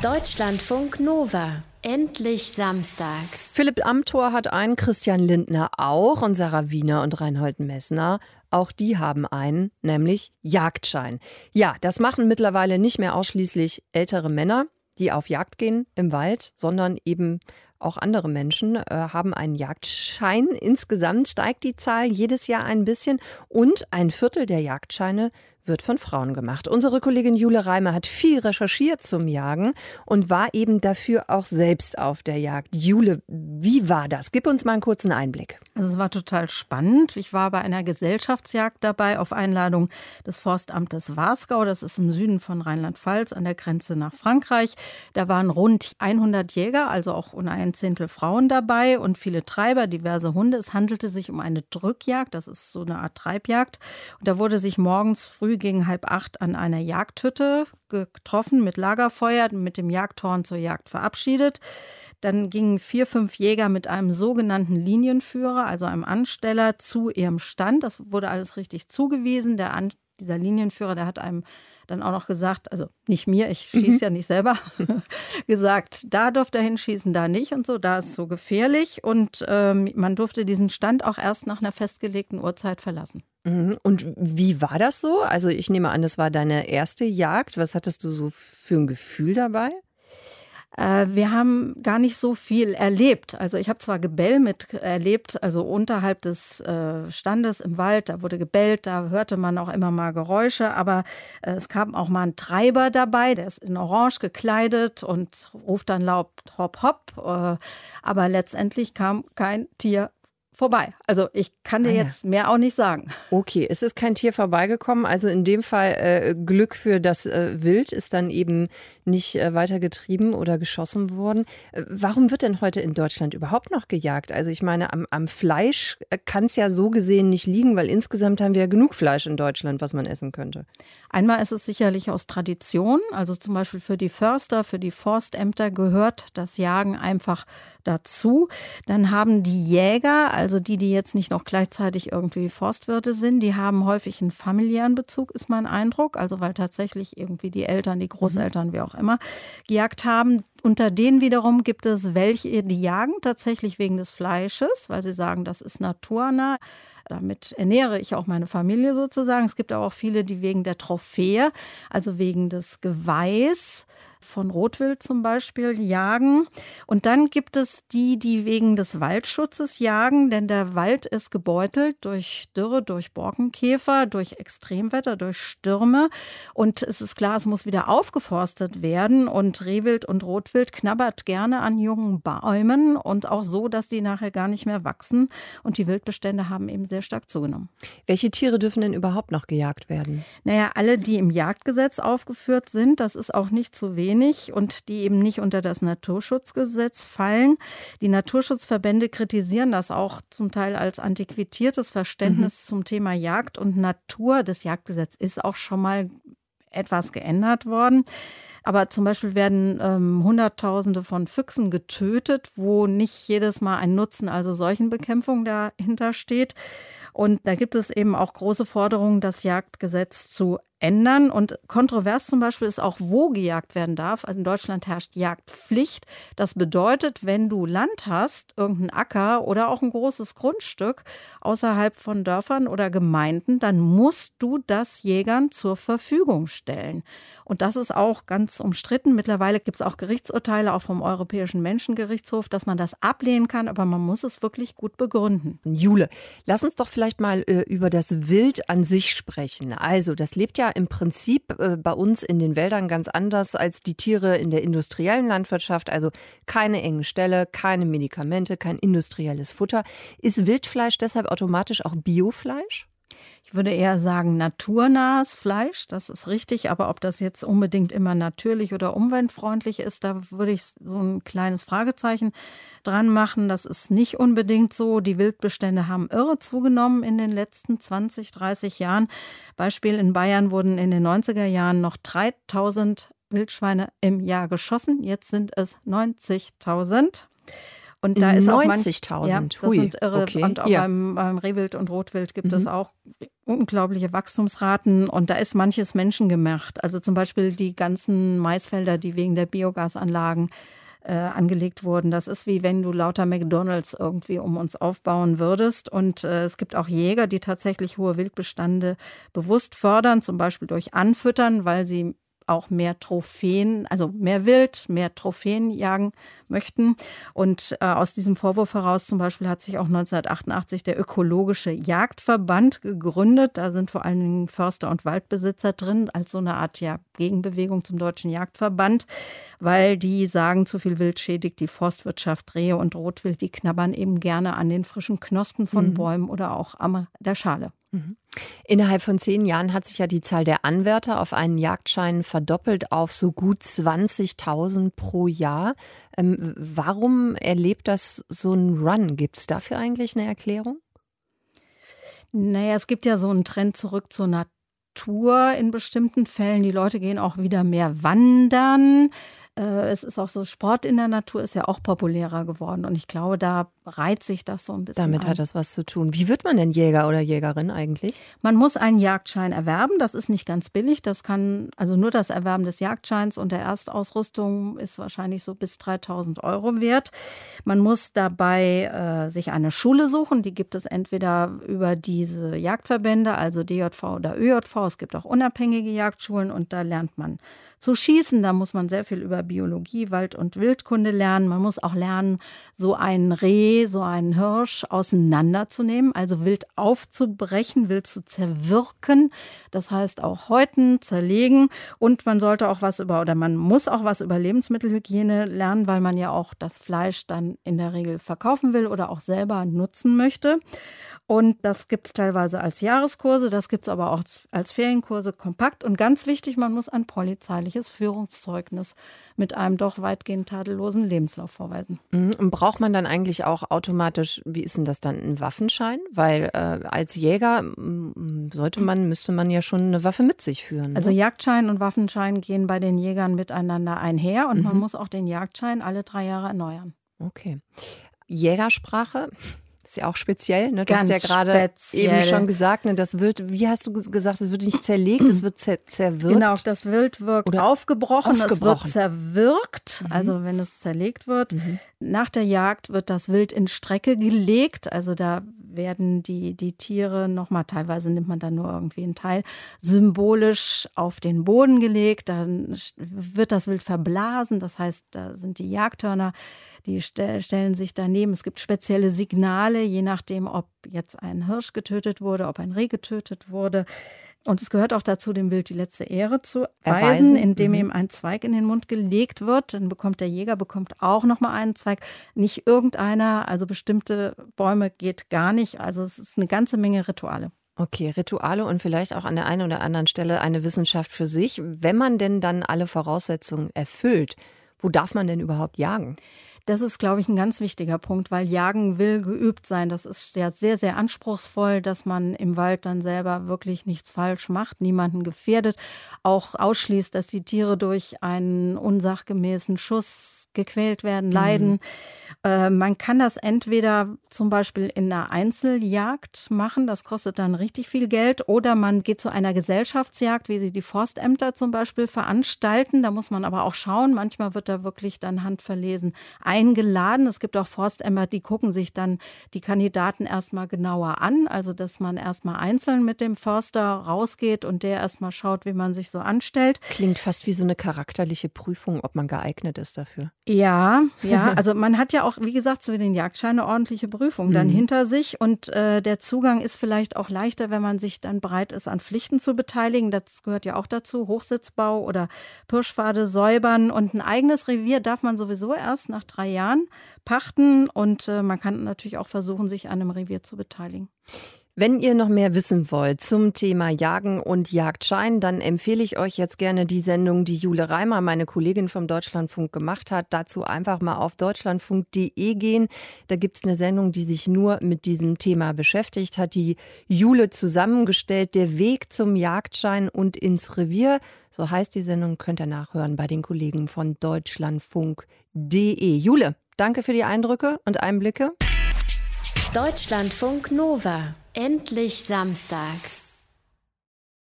Deutschlandfunk Nova. Endlich Samstag. Philipp Amthor hat einen, Christian Lindner auch und Sarah Wiener und Reinhold Messner. Auch die haben einen, nämlich Jagdschein. Ja, das machen mittlerweile nicht mehr ausschließlich ältere Männer, die auf Jagd gehen im Wald, sondern eben auch andere Menschen haben einen Jagdschein. Insgesamt steigt die Zahl jedes Jahr ein bisschen und ein Viertel der Jagdscheine wird von Frauen gemacht. Unsere Kollegin Jule Reimer hat viel recherchiert zum Jagen und war eben dafür auch selbst auf der Jagd. Jule, wie war das? Gib uns mal einen kurzen Einblick. Also es war total spannend. Ich war bei einer Gesellschaftsjagd dabei auf Einladung des Forstamtes Wasgau. Das ist im Süden von Rheinland-Pfalz an der Grenze nach Frankreich. Da waren rund 100 Jäger, also auch ein Zehntel Frauen dabei und viele Treiber, diverse Hunde. Es handelte sich um eine Drückjagd, das ist so eine Art Treibjagd. Und da wurde sich morgens früh gegen 7:30 an einer Jagdhütte getroffen mit Lagerfeuer, mit dem Jagdhorn zur Jagd verabschiedet. Dann gingen 4, 5 Jäger mit einem sogenannten Linienführer, also einem Ansteller, zu ihrem Stand. Das wurde alles richtig zugewiesen. Dieser Linienführer, der hat einem dann auch noch gesagt, also nicht mir, ich schieße ja nicht selber, gesagt, da dürft ihr hinschießen, da nicht und so, da ist es so gefährlich. Und man durfte diesen Stand auch erst nach einer festgelegten Uhrzeit verlassen. Und wie war das so? Also ich nehme an, das war deine erste Jagd. Was hattest du so für ein Gefühl dabei? Wir haben gar nicht so viel erlebt. Also ich habe zwar Gebell miterlebt, also unterhalb des Standes im Wald, da wurde gebellt, da hörte man auch immer mal Geräusche, aber es kam auch mal ein Treiber dabei, der ist in Orange gekleidet und ruft dann laut Hopp, Hopp, aber letztendlich kam kein Tier vorbei. Also ich kann dir jetzt mehr auch nicht sagen. Okay, es ist kein Tier vorbeigekommen. Also in dem Fall Glück für das Wild ist dann eben nicht weiter getrieben oder geschossen worden. Warum wird denn heute in Deutschland überhaupt noch gejagt? Also ich meine, am Fleisch kann es ja so gesehen nicht liegen, weil insgesamt haben wir ja genug Fleisch in Deutschland, was man essen könnte. Einmal ist es sicherlich aus Tradition. Also zum Beispiel für die Förster, für die Forstämter gehört das Jagen einfach dazu. Dann haben die Jäger, also die jetzt nicht noch gleichzeitig irgendwie Forstwirte sind, die haben häufig einen familiären Bezug, ist mein Eindruck. Also weil tatsächlich irgendwie die Eltern, die Großeltern, wie auch immer, gejagt haben. Unter denen wiederum gibt es welche, die jagen tatsächlich wegen des Fleisches, weil sie sagen, das ist naturnah. Damit ernähre ich auch meine Familie sozusagen. Es gibt aber auch viele, die wegen der Trophäe, also wegen des Geweihs von Rotwild zum Beispiel, jagen. Und dann gibt es die wegen des Waldschutzes jagen, denn der Wald ist gebeutelt durch Dürre, durch Borkenkäfer, durch Extremwetter, durch Stürme. Und es ist klar, es muss wieder aufgeforstet werden. Und Rehwild und Rotwild knabbert gerne an jungen Bäumen und auch so, dass die nachher gar nicht mehr wachsen. Und die Wildbestände haben eben sehr stark zugenommen. Welche Tiere dürfen denn überhaupt noch gejagt werden? Naja, alle, die im Jagdgesetz aufgeführt sind, das ist auch nicht zu wenig und die eben nicht unter das Naturschutzgesetz fallen. Die Naturschutzverbände kritisieren das auch zum Teil als antiquiertes Verständnis zum Thema Jagd und Natur. Das Jagdgesetz ist auch schon mal etwas geändert worden. Aber zum Beispiel werden Hunderttausende von Füchsen getötet, wo nicht jedes Mal ein Nutzen, also Seuchenbekämpfung dahinter steht. Und da gibt es eben auch große Forderungen, das Jagdgesetz zu ändern. Und kontrovers zum Beispiel ist auch, wo gejagt werden darf. Also in Deutschland herrscht Jagdpflicht. Das bedeutet, wenn du Land hast, irgendein Acker oder auch ein großes Grundstück außerhalb von Dörfern oder Gemeinden, dann musst du das Jägern zur Verfügung stellen. Und das ist auch ganz umstritten. Mittlerweile gibt es auch Gerichtsurteile, auch vom Europäischen Menschengerichtshof, dass man das ablehnen kann, aber man muss es wirklich gut begründen. Jule, lass uns doch vielleicht mal über das Wild an sich sprechen. Also das lebt ja im Prinzip bei uns in den Wäldern ganz anders als die Tiere in der industriellen Landwirtschaft. Also keine engen Ställe, keine Medikamente, kein industrielles Futter. Ist Wildfleisch deshalb automatisch auch Biofleisch? Ich würde eher sagen naturnahes Fleisch, das ist richtig. Aber ob das jetzt unbedingt immer natürlich oder umweltfreundlich ist, da würde ich so ein kleines Fragezeichen dran machen. Das ist nicht unbedingt so. Die Wildbestände haben irre zugenommen in den letzten 20, 30 Jahren. Beispiel: in Bayern wurden in den 90er Jahren noch 3.000 Wildschweine im Jahr geschossen. Jetzt sind es 90.000. Und da ist auch 90.000. Ja, das sind irre. Okay. Und auch beim Rehwild und Rotwild gibt es auch unglaubliche Wachstumsraten. Und da ist manches menschengemacht. Also zum Beispiel die ganzen Maisfelder, die wegen der Biogasanlagen angelegt wurden. Das ist wie wenn du lauter McDonalds irgendwie um uns aufbauen würdest. Und es gibt auch Jäger, die tatsächlich hohe Wildbestände bewusst fördern, zum Beispiel durch Anfüttern, weil sie auch mehr Trophäen, also mehr Wild, mehr Trophäen jagen möchten. Und aus diesem Vorwurf heraus zum Beispiel hat sich auch 1988 der Ökologische Jagdverband gegründet. Da sind vor allen Dingen Förster und Waldbesitzer drin, als so eine Art Gegenbewegung zum Deutschen Jagdverband, weil die sagen, zu viel Wild schädigt die Forstwirtschaft. Rehe und Rotwild, die knabbern eben gerne an den frischen Knospen von Bäumen oder auch an der Schale. Innerhalb von 10 Jahren hat sich ja die Zahl der Anwärter auf einen Jagdschein verdoppelt auf so gut 20.000 pro Jahr. Warum erlebt das so einen Run? Gibt es dafür eigentlich eine Erklärung? Naja, es gibt ja so einen Trend zurück zur Natur in bestimmten Fällen. Die Leute gehen auch wieder mehr wandern. Es ist auch so, Sport in der Natur ist ja auch populärer geworden. Und ich glaube, da reiht sich das so ein bisschen Damit ein. hat das was zu tun. Wie wird man denn Jäger oder Jägerin eigentlich? Man muss einen Jagdschein erwerben. Das ist nicht ganz billig. Das kann, also nur das Erwerben des Jagdscheins und der Erstausrüstung ist wahrscheinlich so bis 3.000 € wert. Man muss dabei sich eine Schule suchen. Die gibt es entweder über diese Jagdverbände, also DJV oder ÖJV. Es gibt auch unabhängige Jagdschulen und da lernt man zu schießen. Da muss man sehr viel über Biologie, Wald- und Wildkunde lernen. Man muss auch lernen, so ein Reh, so einen Hirsch auseinanderzunehmen, also wild aufzubrechen, wild zu zerwirken. Das heißt auch häuten, zerlegen. Und man sollte auch man muss auch was über Lebensmittelhygiene lernen, weil man ja auch das Fleisch dann in der Regel verkaufen will oder auch selber nutzen möchte. Und das gibt es teilweise als Jahreskurse, das gibt es aber auch als Ferienkurse kompakt. Und ganz wichtig, man muss ein polizeiliches Führungszeugnis mit einem doch weitgehend tadellosen Lebenslauf vorweisen. Und braucht man dann eigentlich auch automatisch, wie ist denn das dann, einen Waffenschein? Weil als Jäger müsste man ja schon eine Waffe mit sich führen. Ne? Also Jagdschein und Waffenschein gehen bei den Jägern miteinander einher und man muss auch den Jagdschein alle 3 Jahre erneuern. Okay. Jägersprache ist ja auch speziell, ne? Du Ganz hast ja gerade speziell. eben schon gesagt, ne, das wird, wie hast du gesagt, es wird nicht zerlegt, es wird zerwirkt. Genau, das Wild wird aufgebrochen, es wird zerwirkt, also wenn es zerlegt wird. Nach der Jagd wird das Wild in Strecke gelegt, also da werden die Tiere nochmal, teilweise nimmt man dann nur irgendwie einen Teil, symbolisch auf den Boden gelegt, dann wird das Wild verblasen, das heißt, da sind die Jagdhörner, die stellen sich daneben. Es gibt spezielle Signale, je nachdem, ob jetzt ein Hirsch getötet wurde, ob ein Reh getötet wurde. Und es gehört auch dazu, dem Wild die letzte Ehre zu erweisen, indem ihm ein Zweig in den Mund gelegt wird. Dann bekommt der Jäger auch nochmal einen Zweig. Nicht irgendeiner, also bestimmte Bäume geht gar nicht. Also es ist eine ganze Menge Rituale. Okay, Rituale und vielleicht auch an der einen oder anderen Stelle eine Wissenschaft für sich. Wenn man denn dann alle Voraussetzungen erfüllt, wo darf man denn überhaupt jagen? Das ist, glaube ich, ein ganz wichtiger Punkt, weil Jagen will geübt sein. Das ist ja sehr, sehr anspruchsvoll, dass man im Wald dann selber wirklich nichts falsch macht, niemanden gefährdet, auch ausschließt, dass die Tiere durch einen unsachgemäßen Schuss gequält werden, leiden. Man kann das entweder zum Beispiel in einer Einzeljagd machen, das kostet dann richtig viel Geld, oder man geht zu einer Gesellschaftsjagd, wie sie die Forstämter zum Beispiel veranstalten. Da muss man aber auch schauen, manchmal wird da wirklich dann handverlesen eingeladen. Es gibt auch Forstämter, die gucken sich dann die Kandidaten erstmal genauer an, also dass man erstmal einzeln mit dem Förster rausgeht und der erstmal schaut, wie man sich so anstellt. Klingt fast wie so eine charakterliche Prüfung, ob man geeignet ist dafür. Ja, also man hat ja auch, wie gesagt, zu den Jagdscheinen eine ordentliche Prüfung dann hinter sich und der Zugang ist vielleicht auch leichter, wenn man sich dann bereit ist, an Pflichten zu beteiligen. Das gehört ja auch dazu, Hochsitzbau oder Pirschpfade säubern, und ein eigenes Revier darf man sowieso erst nach 3 Jahren pachten und man kann natürlich auch versuchen, sich an einem Revier zu beteiligen. Wenn ihr noch mehr wissen wollt zum Thema Jagen und Jagdschein, dann empfehle ich euch jetzt gerne die Sendung, die Jule Reimer, meine Kollegin vom Deutschlandfunk, gemacht hat. Dazu einfach mal auf deutschlandfunk.de gehen. Da gibt es eine Sendung, die sich nur mit diesem Thema beschäftigt, hat die Jule zusammengestellt. Der Weg zum Jagdschein und ins Revier. So heißt die Sendung, könnt ihr nachhören bei den Kollegen von deutschlandfunk.de. Jule, Danke für die Eindrücke und Einblicke. Deutschlandfunk Nova. Endlich Samstag.